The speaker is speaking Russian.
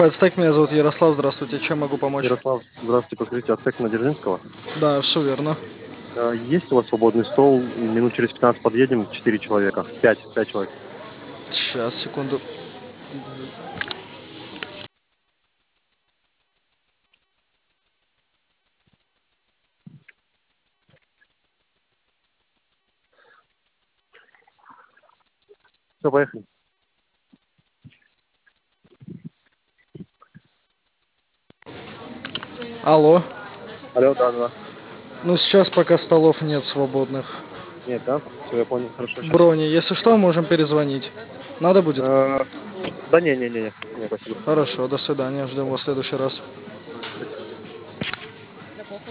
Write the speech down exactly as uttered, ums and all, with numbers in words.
Ацтек, меня зовут Ярослав, здравствуйте, чем могу помочь? Ярослав, здравствуйте, подскажите, Ацтек на Дзержинского. Да, все верно. А, Есть у вас свободный стол? Минут через пятнадцать подъедем, четыре человека. Пять, пять человек. Сейчас, секунду. Все, поехали. Алло. Алло, да, да. Ну, сейчас пока столов нет свободных. Нет, да? Все, я понял. Хорошо, сейчас. Брони, если что, можем перезвонить. Надо будет? Да не, не, не, не, не, спасибо. Хорошо, до свидания, ждем вас в следующий раз. Спасибо.